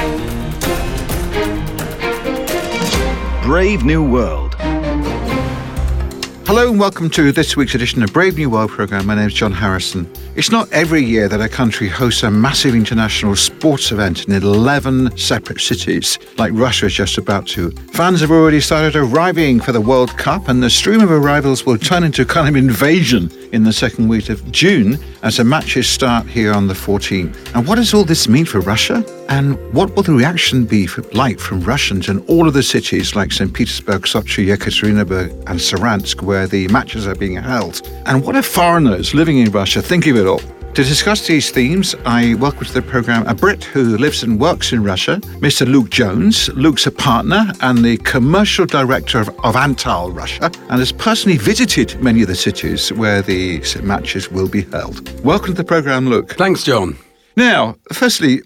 Brave New World. Hello and welcome to this week's edition of Brave New World programme. My name is John Harrison. It's not every year that a country hosts a massive international sports event in 11 separate cities, like Russia is just about to. Fans have already started arriving for the World Cup, and the stream of arrivals will turn into a kind of invasion in the second week of June as the matches start here on the 14th. And what does all this mean for Russia? And what will the reaction be like from Russians in all of the cities like St. Petersburg, Sochi, Yekaterinburg and Saransk, where the matches are being held? And what do foreigners living in Russia think of it all? To discuss these themes, I welcome to the programme a Brit who lives and works in Russia, Mr. Luke Jones. Luke's a partner and the commercial director of Antal Russia, and has personally visited many of the cities where the matches will be held. Welcome to the programme, Luke. Thanks, John. Now, firstly,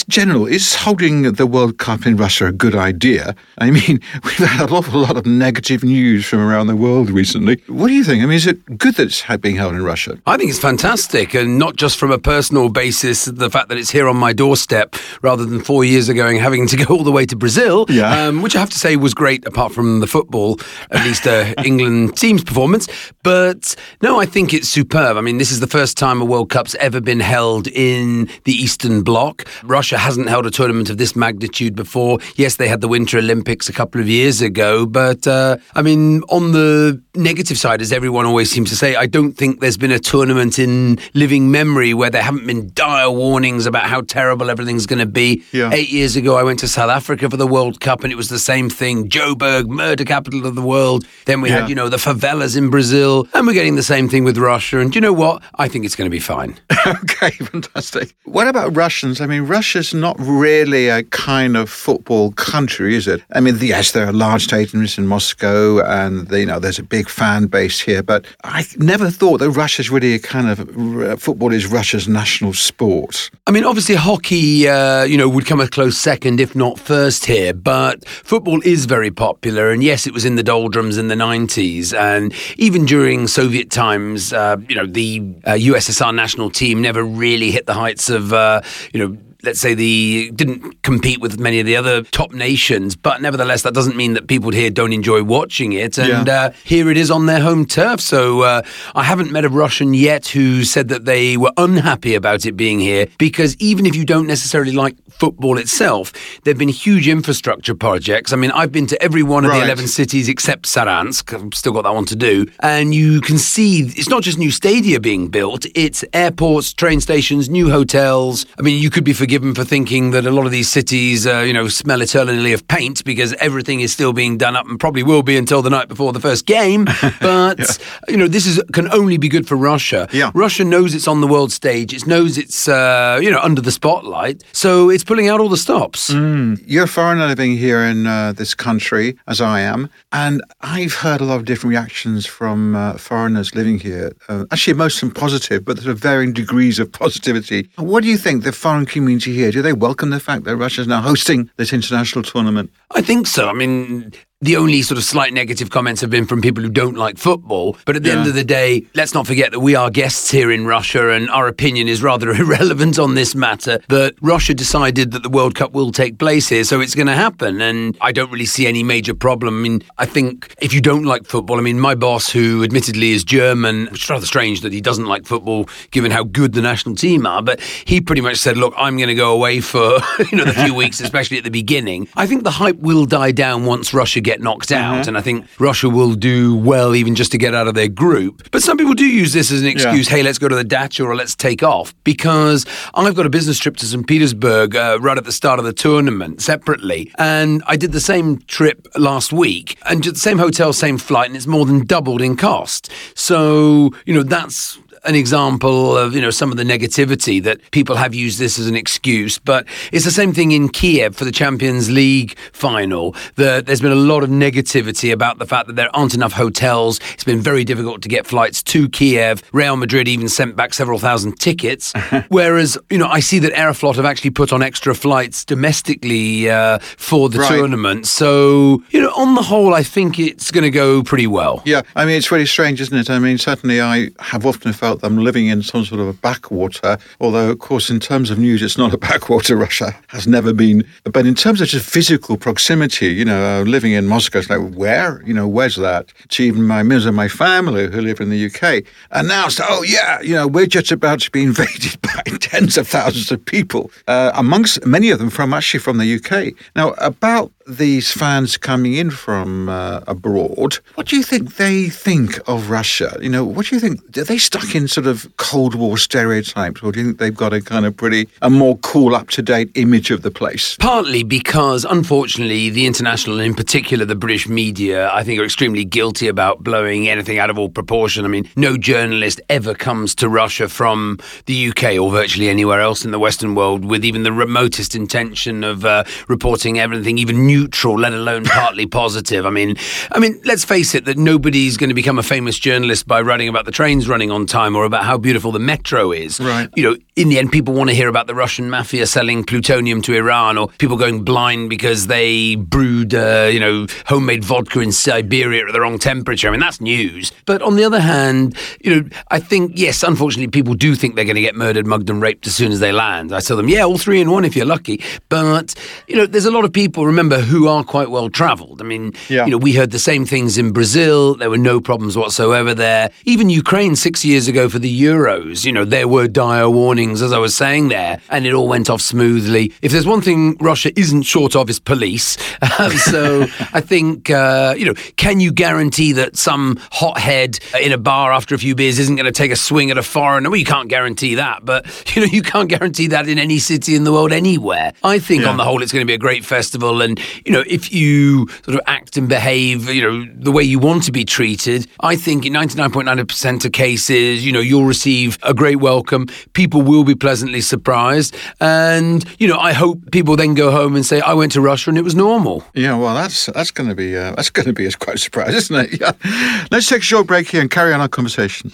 is holding the World Cup in Russia a good idea? I mean, we've had an awful lot of negative news from around the world recently. What do you think? I mean, is it good that it's being held in Russia? I think it's fantastic, and not just from a personal basis, the fact that it's here on my doorstep rather than 4 years ago and having to go all the way to Brazil, which I have to say was great apart from the football, at least England team's performance. But no, I think it's superb. I mean, this is the first time a World Cup's ever been held in the Eastern Bloc. Russia hasn't held a tournament of this magnitude before. Yes, they had the Winter Olympics a couple of years ago, but I mean, on the negative side, as everyone always seems to say, I don't think there's been a tournament in living memory where there haven't been dire warnings about how terrible everything's going to be. 8 years ago, I went to South Africa for the World Cup, and it was the same thing. Joburg, murder capital of the world. Then we had, the favelas in Brazil, and we're getting the same thing with Russia. And do you know what? I think it's going to be fine. Okay, fantastic. What about Russians? I mean, Russia's not really a kind of football country, is it? I mean, yes, there are large stadiums in Moscow, and there's a big fan base here, but I never thought that Russia's really a kind of football is Russia's national sport. I mean, obviously hockey, would come a close second, if not first here, but football is very popular, and yes, it was in the doldrums in the 90s, and even during Soviet times, the USSR national team never really hit the heights of, let's say didn't compete with many of the other top nations, but nevertheless, that doesn't mean that people here don't enjoy watching it. And here it is on their home turf. So I haven't met a Russian yet who said that they were unhappy about it being here, because even if you don't necessarily like football itself, there have been huge infrastructure projects. I mean, I've been to every one of the 11 cities except Saransk. I've still got that one to do. And you can see it's not just new stadia being built, it's airports, train stations, new hotels. I mean, you could be forgiven for thinking that a lot of these cities, smell eternally of paint, because everything is still being done up and probably will be until the night before the first game. But, this can only be good for Russia. Yeah. Russia knows it's on the world stage. It knows it's, under the spotlight. So it's pulling out all the stops. You're a foreigner living here in this country, as I am, and I've heard a lot of different reactions from foreigners living here. Actually, most of them positive, but there are varying degrees of positivity. What do you think the foreign community here, do they welcome the fact that Russia's now hosting this international tournament? I think so. I mean, the only sort of slight negative comments have been from people who don't like football. But at the end of the day, let's not forget that we are guests here in Russia, and our opinion is rather irrelevant on this matter. That Russia decided that the World Cup will take place here, so it's going to happen. And I don't really see any major problem. I mean, I think if you don't like football, I mean, my boss, who admittedly is German, which is rather strange that he doesn't like football given how good the national team are, but he pretty much said, look, I'm going to go away for the few weeks, especially at the beginning. I think the hype will die down once Russia get knocked out, and I think Russia will do well even just to get out of their group. But some people do use this as an excuse, hey, let's go to the dacha or let's take off, because I've got a business trip to St. Petersburg right at the start of the tournament separately, and I did the same trip last week, and the same hotel, same flight, and it's more than doubled in cost. So, that's an example of, some of the negativity that people have used this as an excuse. But it's the same thing in Kiev for the Champions League final. There's been a lot of negativity about the fact that there aren't enough hotels. It's been very difficult to get flights to Kiev. Real Madrid even sent back several thousand tickets. Whereas, I see that Aeroflot have actually put on extra flights domestically for the tournament. So, on the whole, I think it's going to go pretty well. Yeah, I mean, it's really strange, isn't it? I mean, certainly I have often felt about them living in some sort of a backwater, although, of course, in terms of news, it's not a backwater. Russia has never been. But in terms of just physical proximity, living in Moscow, it's like, where? Where's that? To even my members of my family who live in the UK. And now it's, we're just about to be invaded by tens of thousands of people, amongst many of them from the UK. Now, about these fans coming in from abroad, what do you think they think of Russia? What do you think? Are they stuck in sort of Cold War stereotypes, or do you think they've got a more cool, up-to-date image of the place? Partly because, unfortunately, the international, and in particular the British media, I think are extremely guilty about blowing anything out of all proportion. I mean, no journalist ever comes to Russia from the UK or virtually anywhere else in the Western world with even the remotest intention of reporting everything, even neutral, let alone partly positive. I mean, let's face it, that nobody's going to become a famous journalist by writing about the trains running on time or about how beautiful the metro is. Right. In the end, people want to hear about the Russian mafia selling plutonium to Iran, or people going blind because they brewed, homemade vodka in Siberia at the wrong temperature. I mean, that's news. But on the other hand, I think, yes, unfortunately, people do think they're going to get murdered, mugged and raped as soon as they land. I tell them, yeah, all three in one if you're lucky. But, there's a lot of people, remember, who are quite well travelled. I mean, we heard the same things in Brazil. There were no problems whatsoever there. Even Ukraine 6 years ago for the Euros, there were dire warnings, as I was saying there, and it all went off smoothly. If there's one thing Russia isn't short of, is police. So I think, can you guarantee that some hothead in a bar after a few beers isn't going to take a swing at a foreigner? Well, you can't guarantee that, but, you can't guarantee that in any city in the world anywhere. I think on the whole, it's going to be a great festival, and, if you sort of act and behave, the way you want to be treated, I think in 99.9% of cases, you'll receive a great welcome. People will be pleasantly surprised. And, I hope people then go home and say, I went to Russia and it was normal. Yeah, well, that's going to be quite a surprise, isn't it? Yeah. Let's take a short break here and carry on our conversation.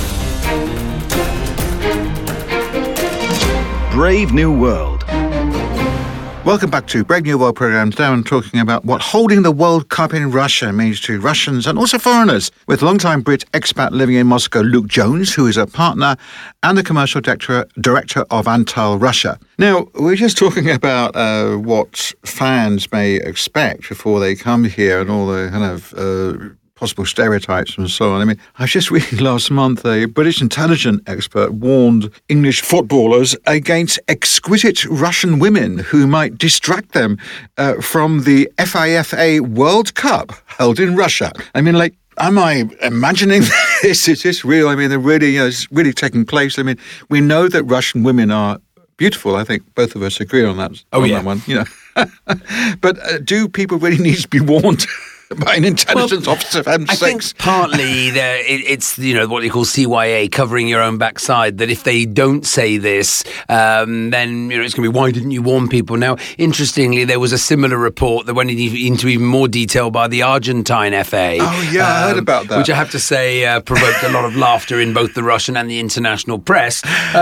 Brave New World. Welcome back to Brave New World programme. Today I'm talking about what holding the World Cup in Russia means to Russians and also foreigners, with longtime Brit expat living in Moscow, Luke Jones, who is a partner and the commercial director of Antal Russia. Now, we're just talking about what fans may expect before they come here and all the kind of possible stereotypes and so on. I mean, I was just reading last month a British intelligence expert warned English footballers against exquisite Russian women who might distract them from the FIFA World Cup held in Russia. I mean, am I imagining this? Is this real? I mean, it's really taking place. I mean, we know that Russian women are beautiful. I think both of us agree on that. That one, But do people really need to be warned by an intelligence officer of M6? I think partly it's what they call CYA, covering your own backside, that if they don't say this, then it's going to be, why didn't you warn people? Now, interestingly, there was a similar report that went into even more detail by the Argentine FA. Oh yeah, I heard about that. Which I have to say provoked a lot of laughter in both the Russian and the international press.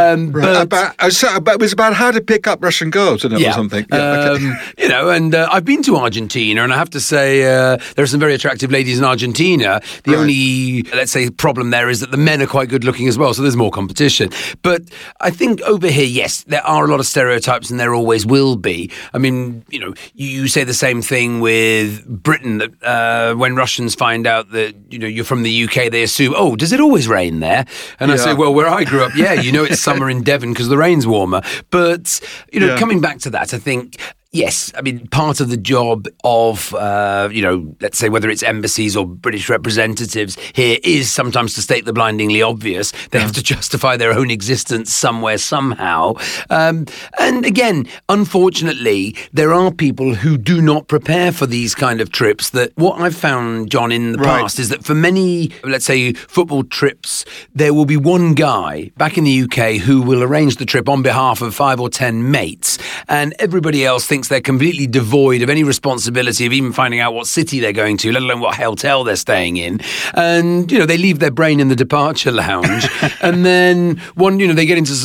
It was about how to pick up Russian girls, or something. Yeah, and I've been to Argentina, and I have to say there are some very attractive ladies in Argentina. The only, let's say, problem there is that the men are quite good looking as well, so there's more competition. But I think over here, yes, there are a lot of stereotypes, and there always will be. I mean, you say the same thing with Britain, that when Russians find out that, you're from the UK, they assume, oh, does it always rain there? And I say, well, where I grew up, it's summer in Devon because the rain's warmer. But, coming back to that, I think, yes, I mean, part of the job of, let's say whether it's embassies or British representatives here is sometimes to state the blindingly obvious. They have to justify their own existence somewhere, somehow. And again, unfortunately, there are people who do not prepare for these kind of trips. That what I've found, John, in the past is that for many, let's say, football trips, there will be one guy back in the UK who will arrange the trip on behalf of 5 or 10 mates, and everybody else thinks they're completely devoid of any responsibility of even finding out what city they're going to, let alone what hotel they're staying in. And, they leave their brain in the departure lounge. And then they get into sort of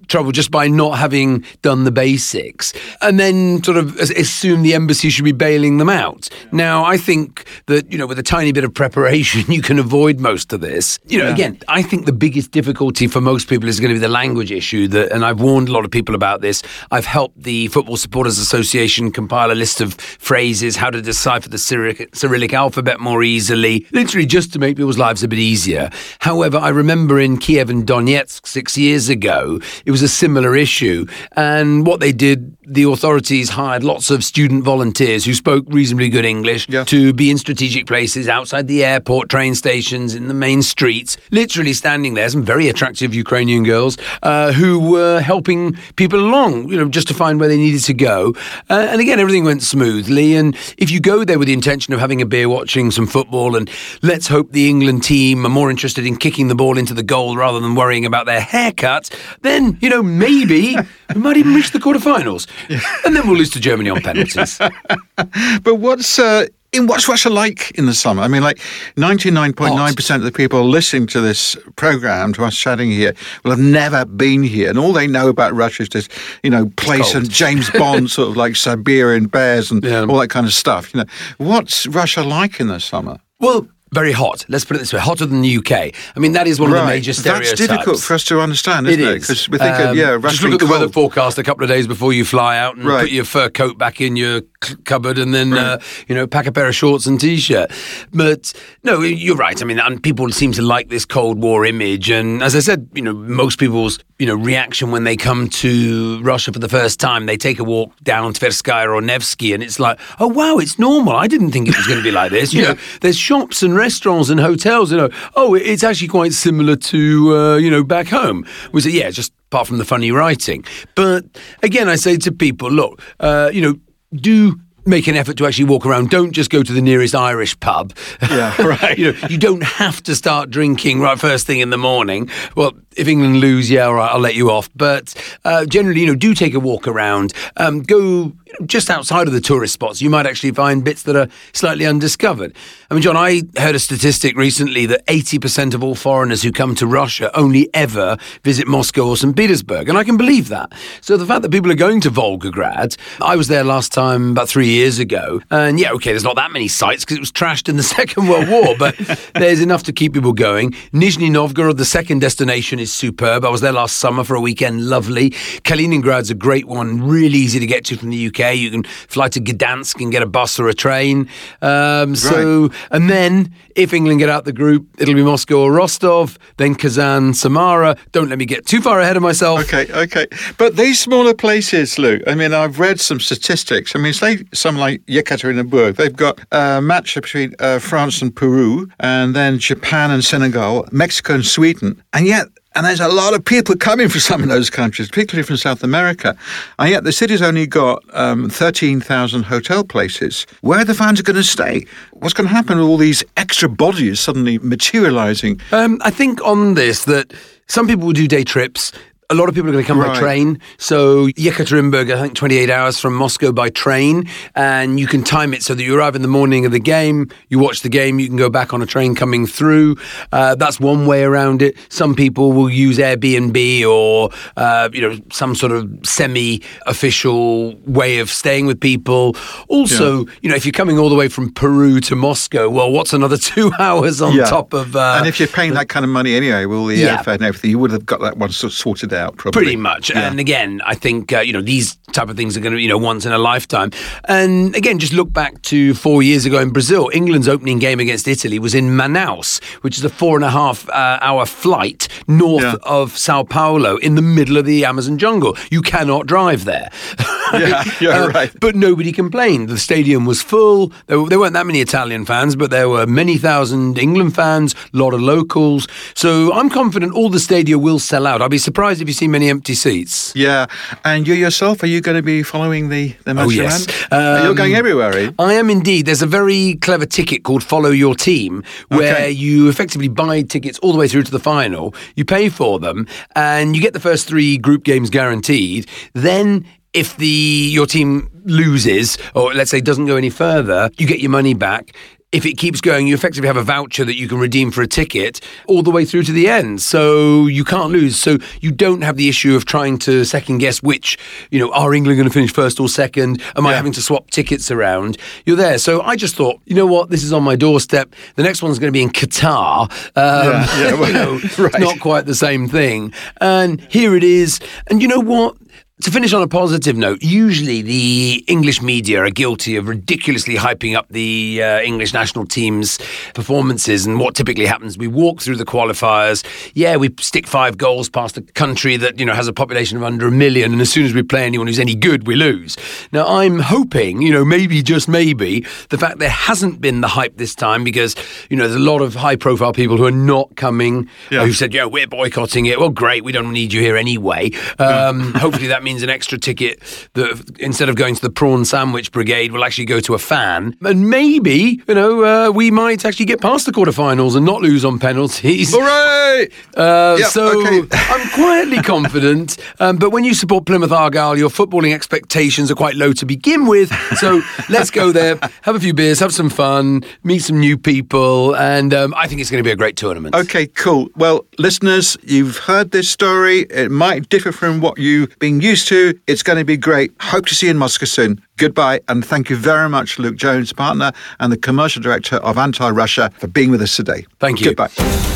trouble just by not having done the basics, and then sort of assume the embassy should be bailing them out. Now, I think that, with a tiny bit of preparation, you can avoid most of this. Again, I think the biggest difficulty for most people is going to be the language issue, and I've warned a lot of people about this. I've helped the Football Supporters Association compile a list of phrases, how to decipher the Cyrillic alphabet more easily, literally just to make people's lives a bit easier. However, I remember in Kiev and Donetsk 6 years ago, it was a similar issue. And what they did, the authorities hired lots of student volunteers who spoke reasonably good English to be in strategic places outside the airport, train stations, in the main streets, literally standing there, some very attractive Ukrainian girls who were helping people along, just to find where they needed to go. And again, everything went smoothly. And if you go there with the intention of having a beer, watching some football, and let's hope the England team are more interested in kicking the ball into the goal rather than worrying about their haircut, then, maybe we might even reach the quarterfinals. And then we'll lose to Germany on penalties. But what's Russia like in the summer? I mean, 99.9% of the people listening to this programme, to us chatting here, will have never been here. And all they know about Russia is this, place and James Bond, sort of like Siberian bears and all that kind of stuff. What's Russia like in the summer? Well, very hot. Let's put it this way, hotter than the UK. I mean, that is one of the major stereotypes. That's difficult for us to understand, isn't it? Because we think, Russia. Just look at the weather forecast a couple of days before you fly out and put your fur coat back in your cupboard and then, pack a pair of shorts and T-shirt. But, no, you're right. I mean, people seem to like this Cold War image. And as I said, most people's, reaction when they come to Russia for the first time, they take a walk down Tverskaya or Nevsky and it's like, oh, wow, it's normal. I didn't think it was going to be like this. There's shops and restaurants and hotels, it's actually quite similar to, back home. We say, just apart from the funny writing. But again, I say to people, look, do make an effort to actually walk around. Don't just go to the nearest Irish pub. Yeah, right. You don't have to start drinking right first thing in the morning. Well, if England lose, all right, I'll let you off. But generally, do take a walk around. Go just outside of the tourist spots. You might actually find bits that are slightly undiscovered. I mean, John, I heard a statistic recently that 80% of all foreigners who come to Russia only ever visit Moscow or St. Petersburg. And I can believe that. So the fact that people are going to Volgograd, I was there last time about 3 years ago. And there's not that many sites because it was trashed in the Second World War, but there's enough to keep people going. Nizhny Novgorod, the second destination, is superb. I was there last summer for a weekend. Lovely. Kaliningrad's a great one. Really easy to get to from the UK. You can fly to Gdansk and get a bus or a train. And then if England get out the group, it'll be Moscow or Rostov, then Kazan, Samara. Don't let me get too far ahead of myself. Okay. But these smaller places, Lou, I mean, I've read some statistics. I mean, say something like Yekaterinburg, they've got a match between France and Peru, and then Japan and Senegal, Mexico and Sweden. And there's a lot of people coming from some of those countries, particularly from South America. And yet the city's only got 13,000 hotel places. Where are the fans going to stay? What's going to happen with all these extra bodies suddenly materialising? I think on this that some people will do day trips. A lot of people are going to come by train. So Yekaterinburg, I think 28 hours from Moscow by train. And you can time it so that you arrive in the morning of the game. You watch the game. You can go back on a train coming through. That's one way around it. Some people will use Airbnb or, some sort of semi-official way of staying with people. Also, if you're coming all the way from Peru to Moscow, well, what's another 2 hours on top of... and if you're paying that kind of money anyway, with all the airfare and everything, you would have got that one sort of sorted out. Probably. Pretty much. And again, I think, these type of things are going to, once in a lifetime. And again, just look back to 4 years ago in Brazil. England's opening game against Italy was in Manaus, which is a 4.5 hour flight north of Sao Paulo in the middle of the Amazon jungle. You cannot drive there. Right. But nobody complained. The stadium was full. There weren't that many Italian fans, but there were many thousand England fans, a lot of locals. So I'm confident all the stadia will sell out. I'll be surprised if you see many empty seats. Yeah. And you yourself, are you going to be following the match around? Oh, yes. You're going everywhere, are you? I am indeed. There's a very clever ticket called Follow Your Team, where you effectively buy tickets all the way through to the final. You pay for them, and you get the first 3 group games guaranteed. Then if your team loses, or let's say doesn't go any further, you get your money back. if it keeps going, you effectively have a voucher that you can redeem for a ticket all the way through to the end. So you can't lose. So you don't have the issue of trying to second guess which, are England going to finish first or second? Am I having to swap tickets around? You're there. So I just thought, you know what? This is on my doorstep. The next one's going to be in Qatar. It's not quite the same thing. And here it is. And you know what? To finish on a positive note, usually the English media are guilty of ridiculously hyping up the English national team's performances. And what typically happens, we walk through the qualifiers. Yeah, we stick 5 goals past a country that, has a population of under 1 million. And as soon as we play anyone who's any good, we lose. Now, I'm hoping, maybe, just maybe, the fact there hasn't been the hype this time because, there's a lot of high-profile people who are not coming, who said, we're boycotting it. Well, great, we don't need you here anyway. Hopefully that means an extra ticket that instead of going to the prawn sandwich brigade will actually go to a fan, and maybe we might actually get past the quarterfinals and not lose on penalties. Hooray! I'm quietly confident, but when you support Plymouth Argyle, your footballing expectations are quite low to begin with, so let's go there, have a few beers, have some fun, meet some new people, and I think it's going to be a great tournament. Okay, cool. Well, listeners, you've heard this story. It might differ from what you've been used to. It's going to be great. Hope to see you in Moscow soon. Goodbye, and thank you very much, Luke Jones, partner and the commercial director of Anti-Russia, for being with us today. Thank you. Goodbye.